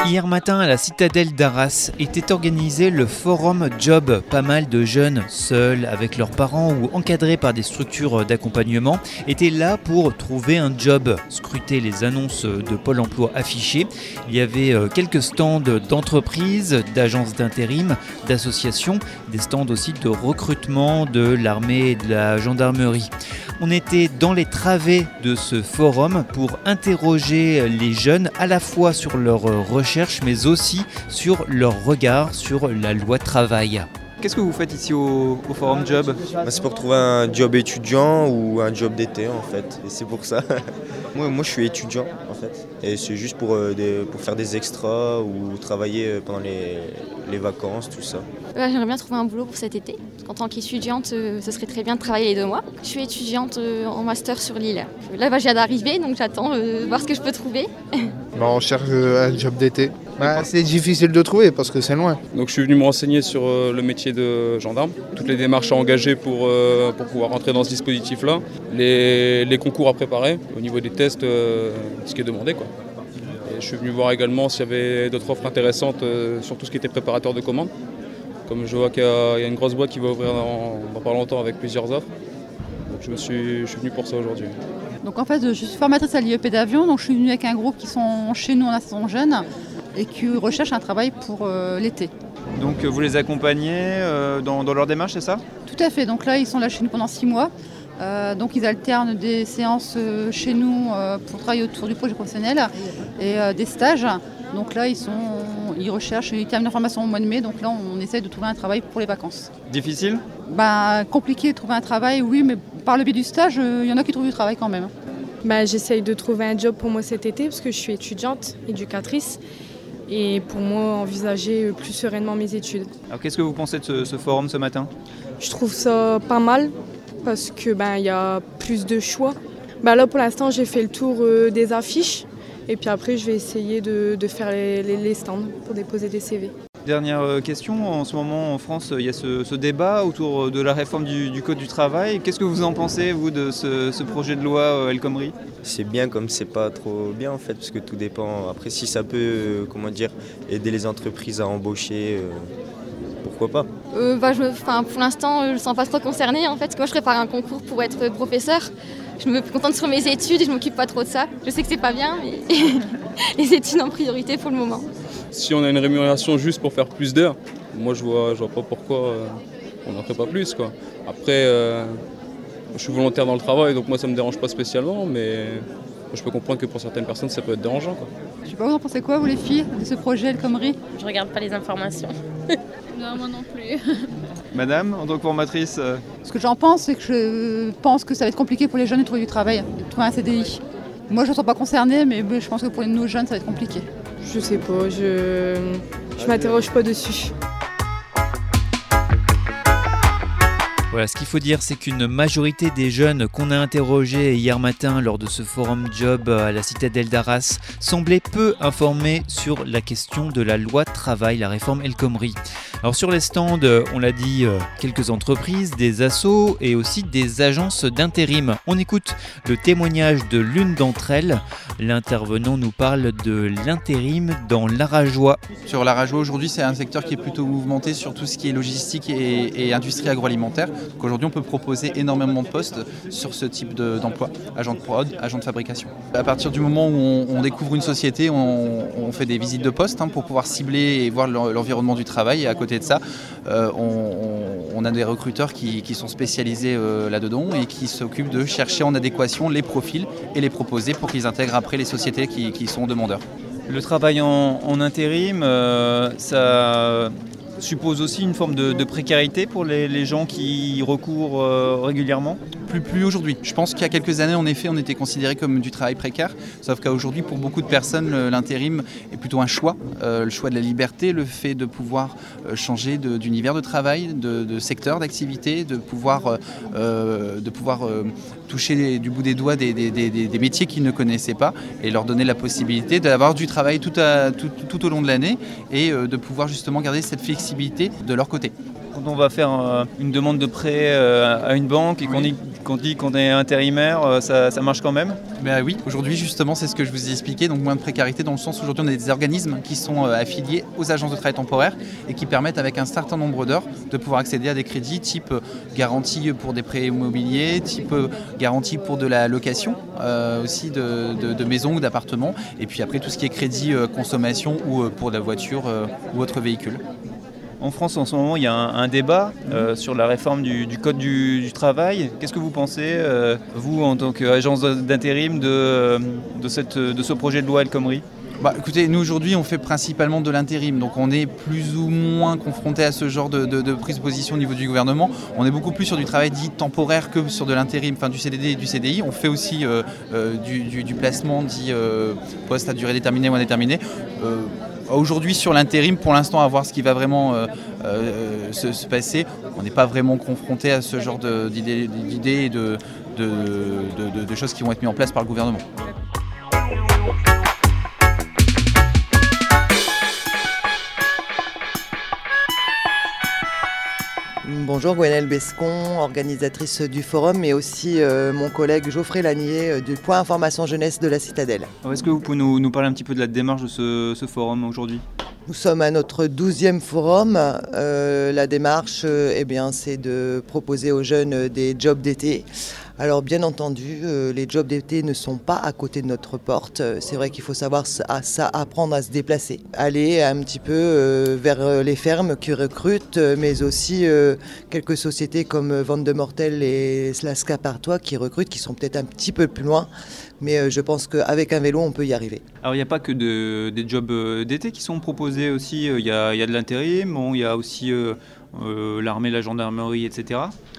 Hier matin, à la citadelle d'Arras, était organisé le Forum Job. Pas mal de jeunes, seuls, avec leurs parents ou encadrés par des structures d'accompagnement, étaient là pour trouver un job, scruter les annonces de Pôle emploi affichées. Il y avait quelques stands d'entreprises, d'agences d'intérim, d'associations, des stands aussi de recrutement de l'armée et de la gendarmerie. On était dans les travées de ce forum pour interroger les jeunes à la fois sur leurs recherches mais aussi sur leur regard sur la loi travail. Qu'est-ce que vous faites ici au Forum Job ? C'est pour trouver un job étudiant ou un job d'été en fait, et c'est pour ça. Moi je suis étudiant en fait, et c'est juste pour faire des extras ou travailler pendant les vacances, tout ça. J'aimerais bien trouver un boulot pour cet été. En tant qu'étudiante, ce serait très bien de travailler les 2 mois. Je suis étudiante en master sur Lille. Là, je viens d'arriver, donc j'attends voir ce que je peux trouver. On cherche un job d'été. C'est difficile de trouver parce que c'est loin. Donc je suis venu me renseigner sur le métier de gendarme, toutes les démarches à engager pour pouvoir rentrer dans ce dispositif-là, les concours à préparer au niveau des tests, ce qui est demandé, quoi. Et je suis venu voir également s'il y avait d'autres offres intéressantes sur tout ce qui était préparateur de commandes. Comme je vois qu'il y a une grosse boîte qui va ouvrir dans pas longtemps avec plusieurs offres. Donc je suis venu pour ça aujourd'hui. Donc en fait, je suis formatrice à l'IEP d'Avion, donc je suis venue avec un groupe qui sont chez nous en assistance jeune et qui recherchent un travail pour l'été. Donc vous les accompagnez dans leur démarche, c'est ça ? Tout à fait, donc là ils sont là chez nous pendant 6 mois. Donc ils alternent des séances chez nous pour travailler autour du projet professionnel et des stages. Donc là ils recherchent, ils terminent leur formation au mois de mai, donc là on essaie de trouver un travail pour les vacances. Difficile ? Compliqué de trouver un travail, oui, mais par le biais du stage, il y en a qui trouvent du travail quand même. J'essaye de trouver un job pour moi cet été parce que je suis étudiante, éducatrice. Et pour moi, envisager plus sereinement mes études. Alors qu'est-ce que vous pensez de ce forum ce matin ? Je trouve ça pas mal parce que y a plus de choix. Là pour l'instant j'ai fait le tour des affiches et puis après je vais essayer de faire les stands pour déposer des CV. Dernière question, en ce moment en France il y a ce débat autour de la réforme du Code du travail. Qu'est-ce que vous en pensez vous de ce projet de loi El Khomri ? C'est bien comme c'est pas trop bien en fait, parce que tout dépend. Après si ça peut aider les entreprises à embaucher, pourquoi pas ? Pour l'instant, je ne sens pas trop concernée en fait, parce que moi je prépare un concours pour être professeur. Je me concentre sur mes études et je ne m'occupe pas trop de ça. Je sais que c'est pas bien, mais les études en priorité pour le moment. Si on a une rémunération juste pour faire plus d'heures, moi je vois pas pourquoi on n'en fait pas plus, quoi. Après, je suis volontaire dans le travail, donc moi ça me dérange pas spécialement, mais je peux comprendre que pour certaines personnes ça peut être dérangeant, quoi. Je sais pas, vous en pensez quoi vous les filles de ce projet El Khomri ? Je regarde pas les informations. Non, moi non plus. Madame, en tant que formatrice Ce que j'en pense, c'est que je pense que ça va être compliqué pour les jeunes de trouver du travail, de trouver un CDI. Moi je ne suis pas concernée, mais je pense que pour nos jeunes ça va être compliqué. Je sais pas, je m'interroge pas dessus. Voilà, ce qu'il faut dire, c'est qu'une majorité des jeunes qu'on a interrogés hier matin lors de ce forum job à la citadelle d'Arras semblaient peu informés sur la question de la loi travail, la réforme El Khomri. Alors sur les stands, on l'a dit, quelques entreprises, des assos et aussi des agences d'intérim. On écoute le témoignage de l'une d'entre elles. L'intervenant nous parle de l'intérim dans l'Arajois. Sur l'Arajois aujourd'hui, c'est un secteur qui est plutôt mouvementé sur tout ce qui est logistique et industrie agroalimentaire. Donc aujourd'hui, on peut proposer énormément de postes sur ce type d'emploi, agent de prod, agent de fabrication. À partir du moment où on découvre une société, on fait des visites de poste pour pouvoir cibler et voir l'environnement du travail. Et à côté de ça, on a des recruteurs qui sont spécialisés là-dedans et qui s'occupent de chercher en adéquation les profils et les proposer pour qu'ils intègrent après les sociétés qui sont demandeurs. Le travail en intérim, ça suppose aussi une forme de précarité pour les gens qui y recourent régulièrement ? Plus aujourd'hui. Je pense qu'il y a quelques années, en effet, on était considéré comme du travail précaire. Sauf qu'aujourd'hui, pour beaucoup de personnes, l'intérim est plutôt un choix. Le choix de la liberté, le fait de pouvoir changer d'univers de travail, de secteur d'activité, de pouvoir toucher du bout des doigts des métiers qu'ils ne connaissaient pas et leur donner la possibilité d'avoir du travail tout au long de l'année et de pouvoir justement garder cette flexibilité de leur côté. Quand on va faire une demande de prêt à une banque et Quand on dit qu'on est intérimaire, ça marche quand même ? Oui, aujourd'hui justement c'est ce que je vous ai expliqué, donc moins de précarité dans le sens où aujourd'hui on a des organismes qui sont affiliés aux agences de travail temporaire et qui permettent avec un certain nombre d'heures de pouvoir accéder à des crédits type garantie pour des prêts immobiliers, type garantie pour de la location aussi de maisons ou d'appartements, et puis après tout ce qui est crédit consommation ou pour la voiture ou autre véhicule. En France, en ce moment, il y a un débat sur la réforme du Code du travail. Qu'est-ce que vous pensez, vous, en tant qu'agence d'intérim, de ce projet de loi El Khomri ? Écoutez, nous aujourd'hui on fait principalement de l'intérim, donc on est plus ou moins confronté à ce genre de prise de position au niveau du gouvernement. On est beaucoup plus sur du travail dit temporaire que sur de l'intérim, enfin du CDD et du CDI. On fait aussi du placement dit poste à durée déterminée ou indéterminée. Aujourd'hui sur l'intérim, pour l'instant à voir ce qui va vraiment se passer, on n'est pas vraiment confronté à ce genre d'idées et de choses qui vont être mises en place par le gouvernement. Bonjour, Gwenaëlle Bescon, organisatrice du forum, et aussi mon collègue Geoffrey Lanier du Point Information Jeunesse de la Citadelle. Alors, est-ce que vous pouvez nous parler un petit peu de la démarche de ce forum aujourd'hui ? Nous sommes à notre 12e forum. La démarche, c'est de proposer aux jeunes des jobs d'été. Alors bien entendu, les jobs d'été ne sont pas à côté de notre porte. C'est vrai qu'il faut savoir apprendre à se déplacer. Aller un petit peu vers les fermes qui recrutent, mais aussi quelques sociétés comme Vente de Mortel et Slaska Partois qui recrutent, qui sont peut-être un petit peu plus loin. Mais je pense qu'avec un vélo, on peut y arriver. Alors il n'y a pas que des jobs d'été qui sont proposés aussi. Il y a de l'intérim, il y a aussi l'armée, la gendarmerie, etc.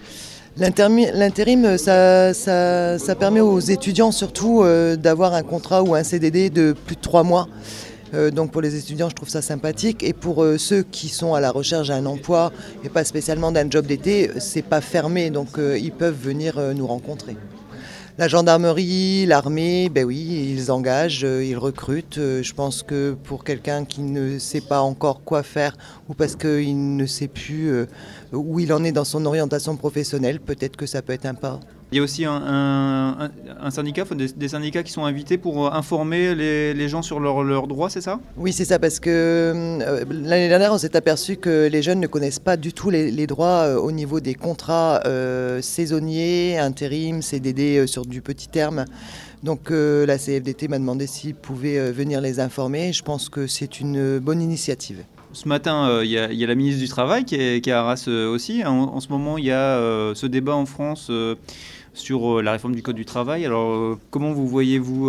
L'intérim, ça permet aux étudiants surtout d'avoir un contrat ou un CDD de plus de 3 mois. Donc pour les étudiants, je trouve ça sympathique. Et pour ceux qui sont à la recherche d'un emploi et pas spécialement d'un job d'été, c'est pas fermé, donc ils peuvent venir nous rencontrer. La gendarmerie, l'armée, oui, ils engagent, ils recrutent. Je pense que pour quelqu'un qui ne sait pas encore quoi faire ou parce qu'il ne sait plus où il en est dans son orientation professionnelle, peut-être que ça peut être un pas. Il y a aussi un syndicat, des syndicats qui sont invités pour informer les gens sur leurs droits, c'est ça ? Oui, c'est ça, parce que l'année dernière, on s'est aperçu que les jeunes ne connaissent pas du tout les droits au niveau des contrats saisonniers, intérim, CDD sur du petit terme. Donc la CFDT m'a demandé s'ils pouvaient venir les informer. Je pense que c'est une bonne initiative. Ce matin, il y a la ministre du Travail qui est à Arras aussi. En ce moment, il y a ce débat en France sur la réforme du Code du travail. Alors, comment vous voyez-vous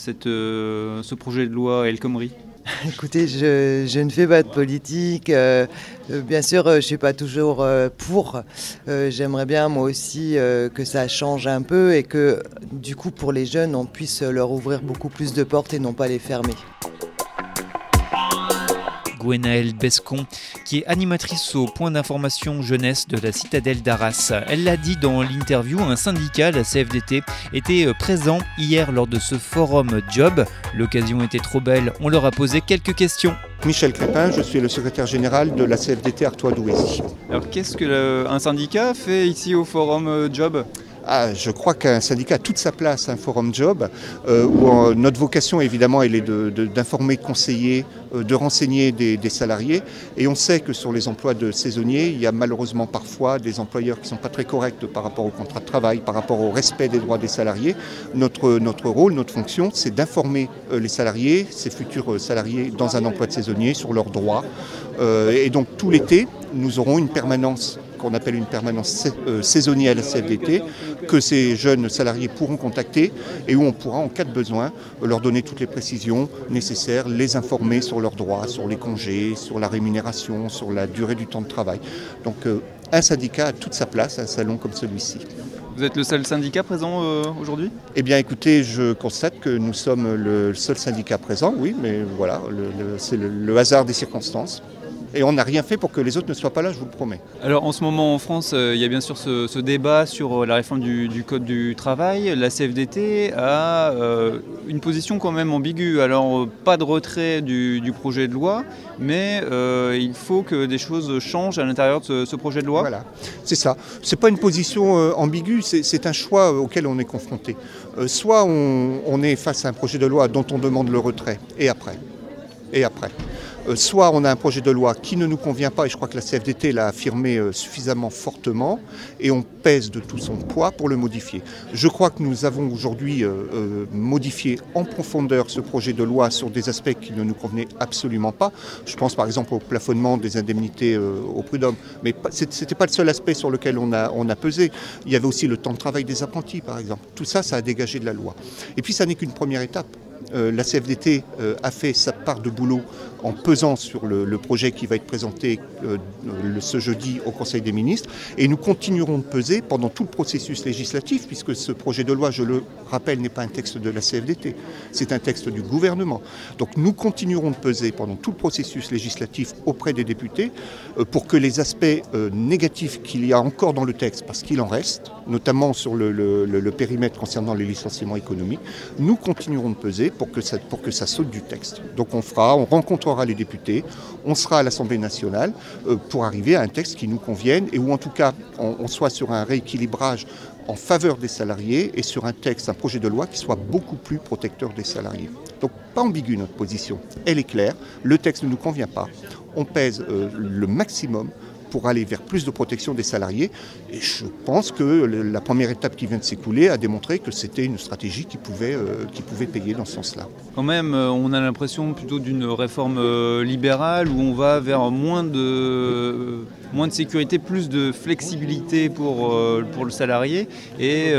ce projet de loi El Khomri ? Écoutez, je ne fais pas de politique. Bien sûr, je ne suis pas toujours pour. J'aimerais bien, moi aussi, que ça change un peu et que, du coup, pour les jeunes, on puisse leur ouvrir beaucoup plus de portes et non pas les fermer. Gwenaëlle Bescon, qui est animatrice au point d'information jeunesse de la Citadelle d'Arras. Elle l'a dit dans l'interview, un syndicat, la CFDT, était présent hier lors de ce forum Job. L'occasion était trop belle, on leur a posé quelques questions. Michel Crépin, je suis le secrétaire général de la CFDT Artois-Douaisis. Alors qu'est-ce qu'un syndicat fait ici au forum Job ? Je crois qu'un syndicat a toute sa place, un forum job, où notre vocation évidemment elle est d'informer, de conseiller, de renseigner des salariés. Et on sait que sur les emplois de saisonniers, il y a malheureusement parfois des employeurs qui ne sont pas très corrects par rapport au contrat de travail, par rapport au respect des droits des salariés. Notre rôle, notre fonction, c'est d'informer les salariés, ces futurs salariés dans un emploi de saisonnier, sur leurs droits. Et donc tout l'été, nous aurons une permanence qu'on appelle une permanence saisonnière à la CFDT, que ces jeunes salariés pourront contacter et où on pourra, en cas de besoin, leur donner toutes les précisions nécessaires, les informer sur leurs droits, sur les congés, sur la rémunération, sur la durée du temps de travail. Donc un syndicat a toute sa place, un salon comme celui-ci. Vous êtes le seul syndicat présent aujourd'hui ? Eh bien écoutez, je constate que nous sommes le seul syndicat présent, oui, mais voilà, c'est le hasard des circonstances. Et on n'a rien fait pour que les autres ne soient pas là, je vous le promets. Alors en ce moment en France, il y a bien sûr ce débat sur la réforme du Code du travail. La CFDT a une position quand même ambiguë. Alors pas de retrait du projet de loi, mais il faut que des choses changent à l'intérieur de ce projet de loi. Voilà, c'est ça. C'est pas une position ambiguë, c'est un choix auquel on est confronté. Soit on est face à un projet de loi dont on demande le retrait, et après. Soit on a un projet de loi qui ne nous convient pas, et je crois que la CFDT l'a affirmé suffisamment fortement, et on pèse de tout son poids pour le modifier. Je crois que nous avons aujourd'hui modifié en profondeur ce projet de loi sur des aspects qui ne nous convenaient absolument pas. Je pense par exemple au plafonnement des indemnités au prud'homme, mais ce n'était pas le seul aspect sur lequel on a pesé. Il y avait aussi le temps de travail des apprentis par exemple. Tout ça, ça a dégagé de la loi. Et puis ça n'est qu'une première étape. La CFDT a fait sa part de boulot en pesant sur le projet qui va être présenté ce jeudi au Conseil des ministres, et nous continuerons de peser pendant tout le processus législatif, puisque ce projet de loi, je le rappelle, n'est pas un texte de la CFDT, c'est un texte du gouvernement. Donc nous continuerons de peser pendant tout le processus législatif auprès des députés pour que les aspects négatifs qu'il y a encore dans le texte, parce qu'il en reste, notamment sur le périmètre concernant les licenciements économiques, nous continuerons de peser pour que ça saute du texte. Donc on rencontrera les députés, on sera à l'Assemblée nationale pour arriver à un texte qui nous convienne et où en tout cas on soit sur un rééquilibrage en faveur des salariés et sur un projet de loi qui soit beaucoup plus protecteur des salariés. Donc pas ambigu notre position, elle est claire, le texte ne nous convient pas, on pèse le maximum pour aller vers plus de protection des salariés. Et je pense que la première étape qui vient de s'écouler a démontré que c'était une stratégie qui pouvait payer dans ce sens-là. Quand même, on a l'impression plutôt d'une réforme libérale où on va vers moins de sécurité, plus de flexibilité pour le salarié et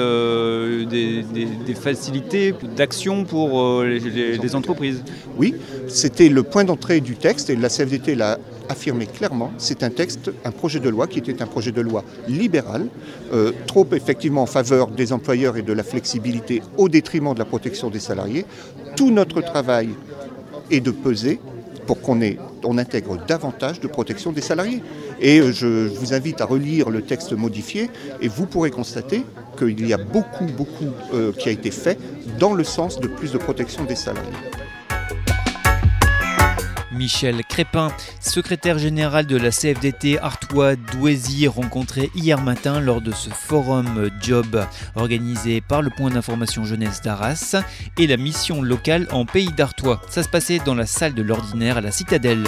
des facilités d'action pour les entreprises. Oui, c'était le point d'entrée du texte et la CFDT l'a affirmé clairement, c'est un projet de loi qui était un projet de loi libéral, trop effectivement en faveur des employeurs et de la flexibilité au détriment de la protection des salariés. Tout notre travail est de peser pour qu'on intègre davantage de protection des salariés. Et je vous invite à relire le texte modifié et vous pourrez constater qu'il y a beaucoup qui a été fait dans le sens de plus de protection des salariés. Michel Crépin, secrétaire général de la CFDT Artois-Douaisis, rencontré hier matin lors de ce forum job organisé par le point d'information jeunesse d'Arras et la mission locale en Pays d'Artois. Ça se passait dans la salle de l'ordinaire à la Citadelle.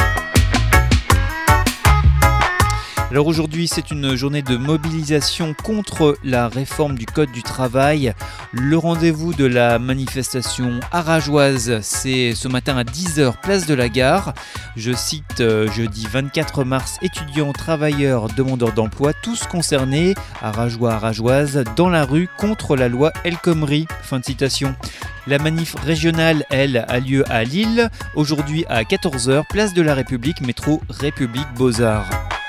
Alors aujourd'hui, c'est une journée de mobilisation contre la réforme du Code du travail. Le rendez-vous de la manifestation arageoise, c'est ce matin à 10h, place de la Gare. Je cite jeudi 24 mars, étudiants, travailleurs, demandeurs d'emploi, tous concernés, arageois, arageoises, dans la rue contre la loi El Khomri. Fin de citation. La manif régionale, elle, a lieu à Lille, aujourd'hui à 14h, place de la République, métro République Beaux-Arts.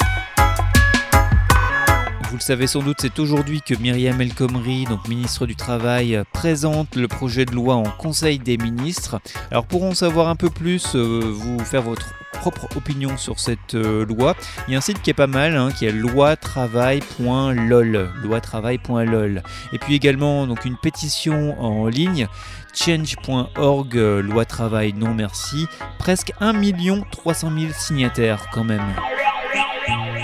Vous le savez sans doute, c'est aujourd'hui que Myriam El Khomri, donc ministre du Travail, présente le projet de loi en Conseil des ministres. Alors pour en savoir un peu plus, vous faire votre propre opinion sur cette loi, il y a un site qui est pas mal, qui est loitravail.lol, loitravail.lol. Et puis également donc une pétition en ligne, change.org, loi travail non merci, presque 1 300 000 signataires quand même.